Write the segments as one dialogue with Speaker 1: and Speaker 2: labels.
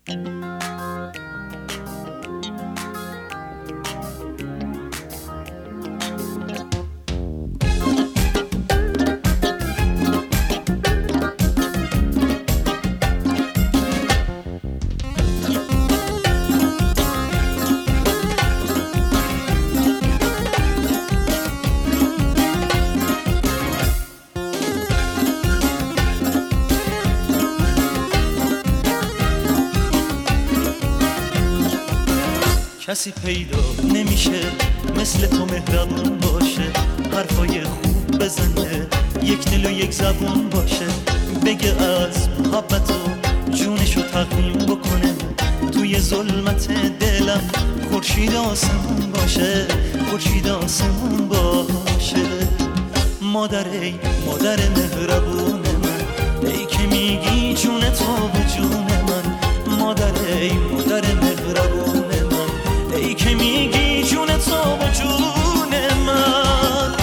Speaker 1: کسی پیدا نمیشه مثل تو مهربون باشه، حرفای خوب بزنه، یک دل و یک زبون باشه، بگه از محبت و جونشو تقدیم بکنه، توی ظلمت دلم خورشید آسمون باشه، خورشید آسمون باشه. مادر ای مادر مهربون من، ای که میگی جون تو به جون من، مادر ای مادر مهربون من، ای که میگی جون تو و جون من.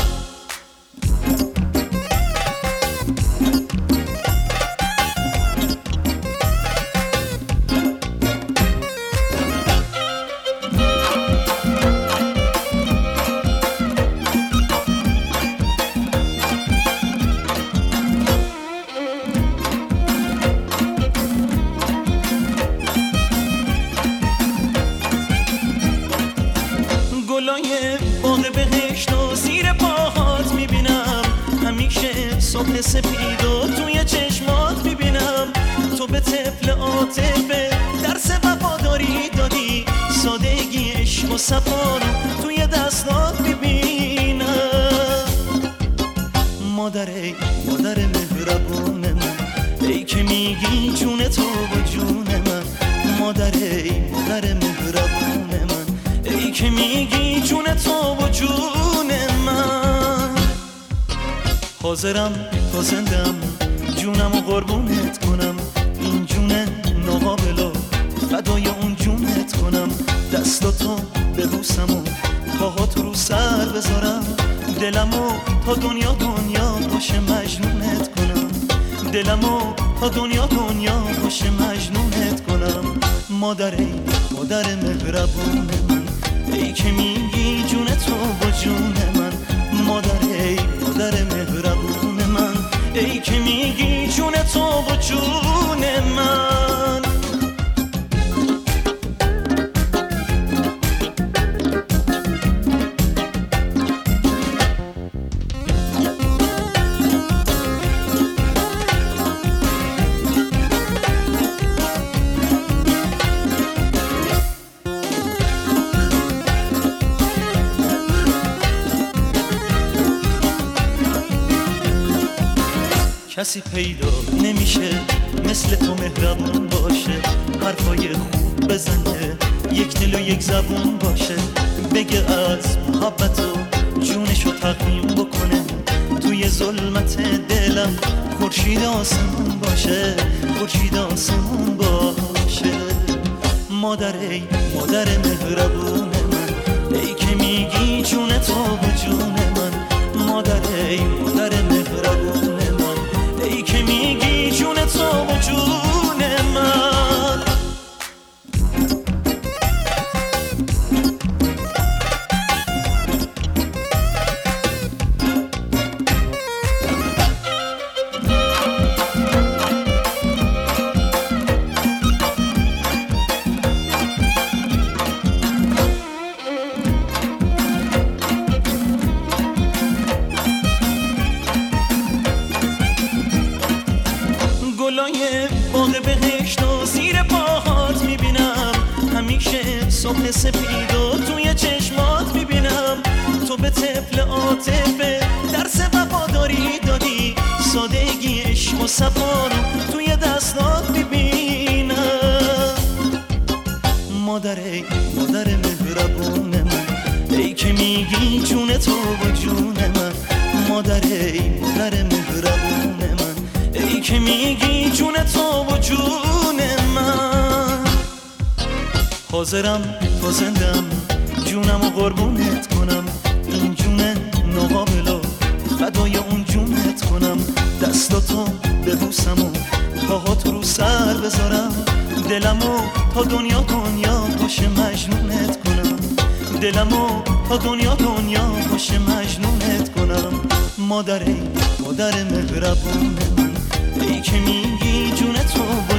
Speaker 1: گلای باغ بهشت و زیر پاهات میبینم، همیشه صبح سپید و توی چشمات میبینم، تو به طفل عاطفه درس وفاداری دادی، سادگی عشق و صفا رو توی دستات میبینم. مادر ای مادر مهربون من، ای که میگی جون تو و جون من، مادر ای مادر مهربون من، ای که میگی جون تو و جون من. حاضرم تا زندم جونم و قربونت کنم، این جون ناقابلو فدای اون جونت کنم، دستاتو ببوسم و پاهاتو رو سر بذارم، دلمو تا دنیا دنیا باشه مجنونت کنم، دلمو تا دنیا دنیا باشه مجنونت کنم. مادر ای مادر مهربون من، ای که میگی جون تو با جون من، مادر ای مادر مهربون من، ای که میگی جون تو با جون من. کسی پیدا نمیشه مثل تو مهربون باشه، حرفای خوب بزنه، یک دل و یک زبون باشه، بگه از محبت و جونشو تقدیم بکنه، توی ظلمت دلم خورشید آسمون باشه، خورشید آسمون باشه. مادر ای مادر مهربون من، ای که میگی جون تو به جون من، مادر ای مادر مهربون من، ای که میگی جون تو و جون من. گلای باغ بهشت و زیر پاهات میبینم، همیشه صبح سپید و توی چشمات میبینم، تو به طفل عاطفه درس وفاداری دادی، سادگی عشق و صفا رو توی دستات میبینم. مادر ای مادر مهربون من، ای که میگی جون تو و جون من، مادر ای مادر مهربون من، ای که میگی جون تو و جون من. حاضرم تا زندم جونم و قربونت کنم، این جون ناقابلو فدای اون جونت کنم، دستاتو ببوسم و پاهاتو رو سر بذارم، دلمو تا دنیا باش مجنونت کنم، دلمو تا دنیا باش مجنونت کنم. مادر مهربون من، ای که میگی جون تو